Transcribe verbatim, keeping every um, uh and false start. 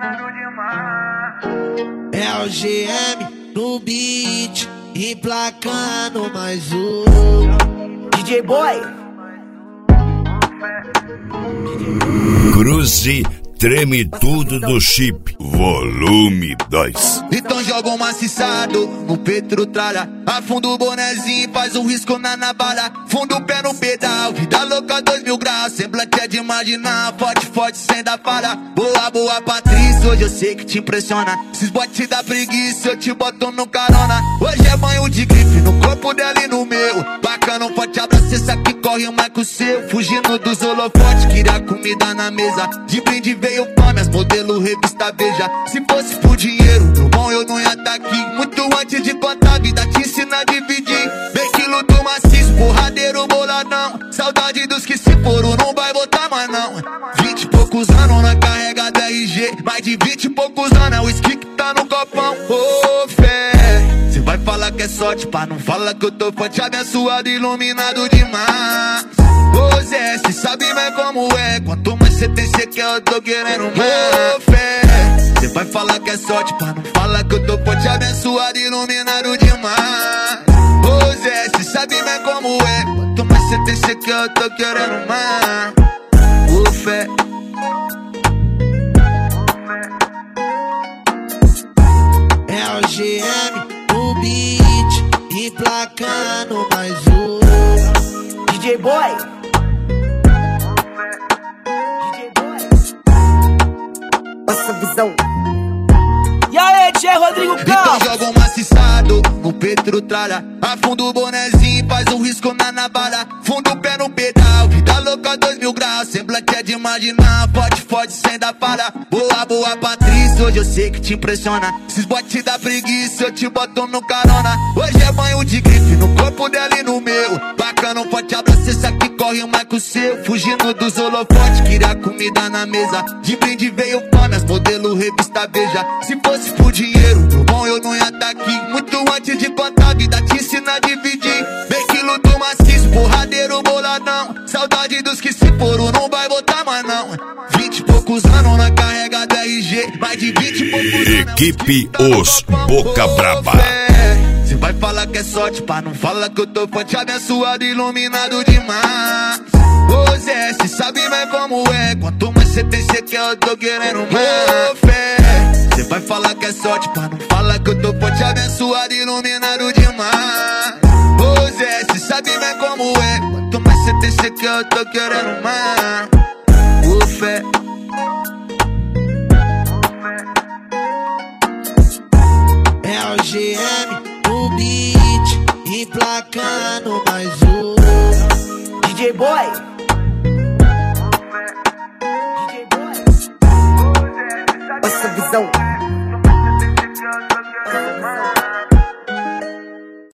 É o G M no beat, emplacando mais um D J Boy. Cruze treme tudo do chip, volume dois. Então joga um maciçado no Petrotralha, afunda o bonezinho, faz um risco na navalha, funda o pé no pedal, vida louca dois mil graus, semblante é de imaginar, forte, forte, sem dar falha. Boa, boa Patrícia, hoje eu sei que te impressiona, esses botes da preguiça eu te boto no carona. Hoje é banho de grife no corpo dela e no meu, bacana, um forte abraço, essa que corre mais que o seu, fugindo dos holofotes, queria comida na mesa, de brinde veio fome, as modelo revista Veja. Se fosse por dinheiro, meu bom, eu não ia tá aqui. Muito antes de contar a vida, te ensina a dividir. Vem quilo do maciço, porradeiro boladão, saudade dos que se foram, não vai voltar mais não. Vinte e poucos anos na carrega da R G, mais de vinte e poucos anos é o whisky que tá no copão. Ô oh, fé, cê vai falar que é sorte, pá, não fala que eu tô forte, abençoado, iluminado demais. Ô Zé, cê sabe bem como é, quanto mais cê tem, cê quer, eu tô querendo mais. Ô fé, cê vai falar que é sorte, pá, não fala que eu tô forte, abençoado, iluminado demais. Ô Zé, cê sabe bem como é, quanto mais cê tem, cê quer, eu tô querendo mais. Ô fé. É o G M no beat, emplacando mais um D J Boy. Nossa visão. E aí, D J Rodrigo Campos? Então joga um maciçado no Petrotralha, afunda o bonezinho, faz um risco na navalha, funda o pé no pedal, vida louca dois mil graus, semblante é de imaginar, forte, forte, sem dar falha. Boa, boa Patrícia, hoje eu sei que te impressiona, esses botes da preguiça eu te boto no carona. Hoje é banho de grife no corpo dela e no meu, bacana, um forte abraço, essa que corre mais que o seu, fugindo dos holofotes, queria comida na mesa, de brinde veio fome, as modelo revista Veja. Se fosse por dinheiro, meu bom, eu não ia tá aqui. Muito antes de contar a vida, te ensina a dividir. Vem quilo do maciço, porradeiro boladão, saudade dos que se foram, não vai voltar mais não. Vinte e poucos anos na carrega da R G, mais de vinte e poucos anos. Equipe Os Boca Braba. Cê vai falar que é sorte, pá, não fala que eu tô forte, abençoado, iluminado demais. Ô Zé, cê sabe bem como é, quanto mais cê tem, cê quer, eu tô querendo mais. Ô fé, cê vai falar que é sorte, pá, não fala que eu tô forte, abençoado, iluminado demais. Ô Zé, cê sabe bem como é, quanto mais cê tem, cê quer, eu tô querendo mais. Ô fé. É o G M no beat, emplacando mais um D J Boy. D J Boy. Nossa visão.